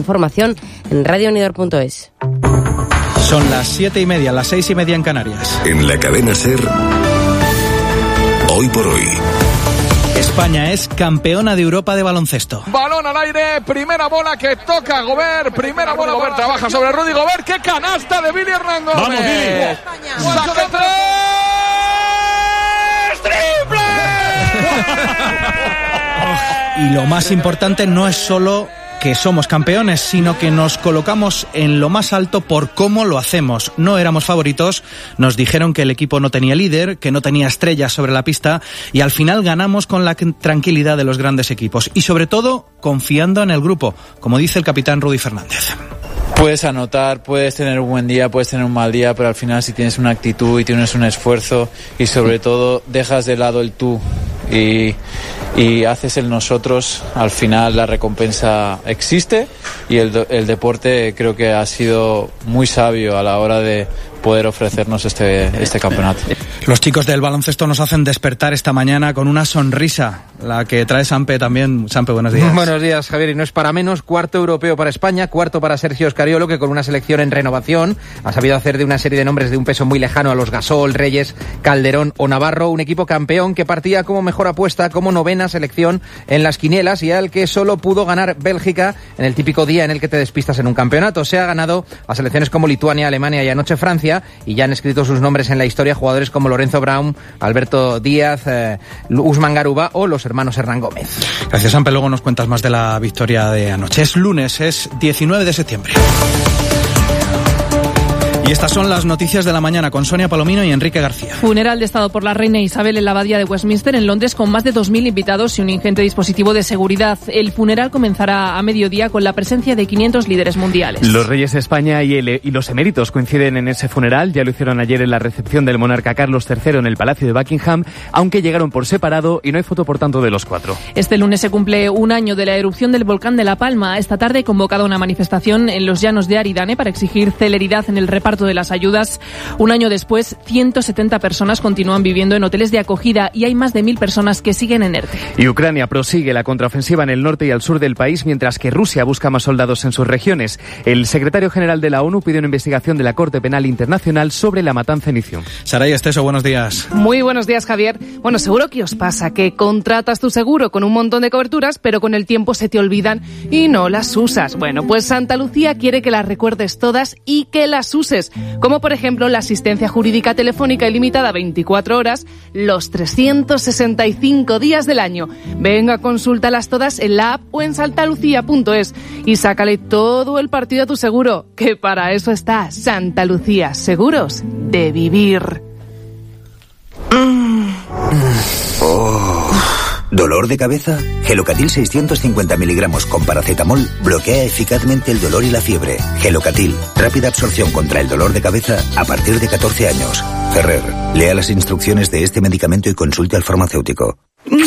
información en radiounidor.es. Son las 7:30, las 6:30 en Canarias. En la cadena SER, Hoy por Hoy. España es campeona de Europa de baloncesto. Balón al aire, primera bola que toca Gobert, primera bola, Gobert trabaja sobre Rudy Gobert, ¡qué canasta de Billy Hernán Gómez! ¡Vamos, Billy! ¡Saque tres! ¡Triple! Y lo más importante no es solo que somos campeones, sino que nos colocamos en lo más alto por cómo lo hacemos. No éramos favoritos, nos dijeron que el equipo no tenía líder, que no tenía estrellas sobre la pista, y al final ganamos con la tranquilidad de los grandes equipos y sobre todo confiando en el grupo, como dice el capitán Rudy Fernández. Puedes anotar, puedes tener un buen día, puedes tener un mal día, pero al final si tienes una actitud y tienes un esfuerzo y sobre todo dejas de lado el tú y haces el nosotros, al final la recompensa existe y el deporte creo que ha sido muy sabio a la hora de poder ofrecernos este campeonato. Los chicos del baloncesto nos hacen despertar esta mañana con una sonrisa, la que trae Sampe también. Sampe, buenos días. Buenos días, Javier, y no es para menos, cuarto europeo para España, cuarto para Sergio Scariolo, que con una selección en renovación ha sabido hacer de una serie de nombres de un peso muy lejano a los Gasol, Reyes, Calderón o Navarro, un equipo campeón que partía como mejor apuesta, como novena selección en las quinielas y al que solo pudo ganar Bélgica en el típico día en el que te despistas en un campeonato. Se ha ganado a selecciones como Lituania, Alemania y anoche Francia, y ya han escrito sus nombres en la historia jugadores como Lorenzo Brown, Alberto Díaz, Usman Garuba o los hermanos Hernán Gómez. Gracias, Sampe. Luego nos cuentas más de la victoria de anoche. Es lunes, es 19 de septiembre. Y estas son las noticias de la mañana con Sonia Palomino y Enrique García. Funeral de Estado por la reina Isabel en la abadía de Westminster, en Londres, con más de 2.000 invitados y un ingente dispositivo de seguridad. El funeral comenzará a mediodía con la presencia de 500 líderes mundiales. Los reyes de España y los eméritos coinciden en ese funeral. Ya lo hicieron ayer en la recepción del monarca Carlos III en el Palacio de Buckingham, aunque llegaron por separado y no hay foto, por tanto, de los cuatro. Este lunes se cumple un año de la erupción del volcán de La Palma. Esta tarde he convocado una manifestación en los llanos de Aridane para exigir celeridad en el reparto de las ayudas. Un año después, 170 personas continúan viviendo en hoteles de acogida y hay más de 1.000 personas que siguen en ERTE. Y Ucrania prosigue la contraofensiva en el norte y al sur del país, mientras que Rusia busca más soldados en sus regiones. El secretario general de la ONU pide una investigación de la Corte Penal Internacional sobre la matanza en Izium. Saray Esteso, buenos días. Muy buenos días, Javier. Bueno, seguro que os pasa que contratas tu seguro con un montón de coberturas, pero con el tiempo se te olvidan y no las usas. Bueno, pues Santa Lucía quiere que las recuerdes todas y que las uses, como por ejemplo la asistencia jurídica telefónica ilimitada 24 horas, los 365 días del año. Venga, consúltalas todas en la app o en santalucía.es y sácale todo el partido a tu seguro, que para eso está Santa Lucía, seguros de vivir. ¿Dolor de cabeza? Gelocatil 650 miligramos con paracetamol bloquea eficazmente el dolor y la fiebre. Gelocatil, rápida absorción contra el dolor de cabeza a partir de 14 años. Ferrer, lea las instrucciones de este medicamento y consulte al farmacéutico.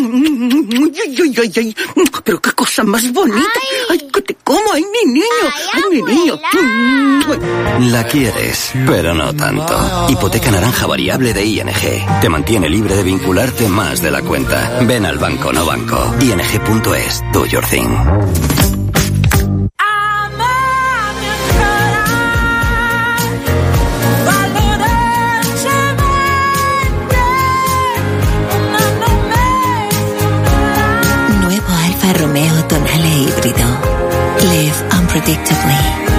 Ay, pero qué cosa más bonita. Ay, que te como, ay, mi niño, ay, mi niño. La quieres, pero no tanto. Hipoteca naranja variable de ING. Te mantiene libre de vincularte más de la cuenta. Ven al banco, no banco. ING.es, do your thing. Romeo Tonale híbrido. Live unpredictably.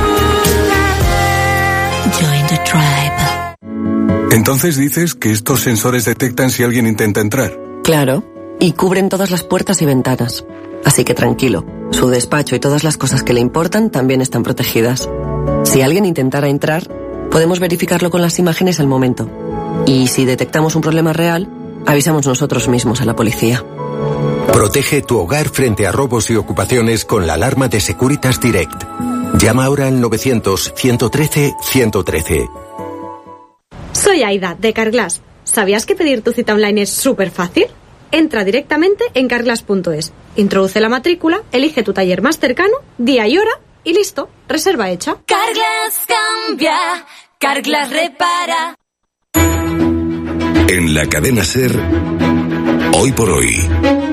Join the tribe. Entonces dices que estos sensores detectan si alguien intenta entrar. Claro, y cubren todas las puertas y ventanas. Así que tranquilo, su despacho y todas las cosas que le importan también están protegidas. Si alguien intentara entrar, podemos verificarlo con las imágenes al momento. Y si detectamos un problema real, avisamos nosotros mismos a la policía. Protege tu hogar frente a robos y ocupaciones con la alarma de Securitas Direct. Llama ahora al 900-113-113. Soy Aida, de Carglass. ¿Sabías que pedir tu cita online es súper fácil? Entra directamente en carglass.es, introduce la matrícula, elige tu taller más cercano, día y hora y listo, reserva hecha. Carglass cambia, Carglass repara. En la cadena SER, Hoy por Hoy.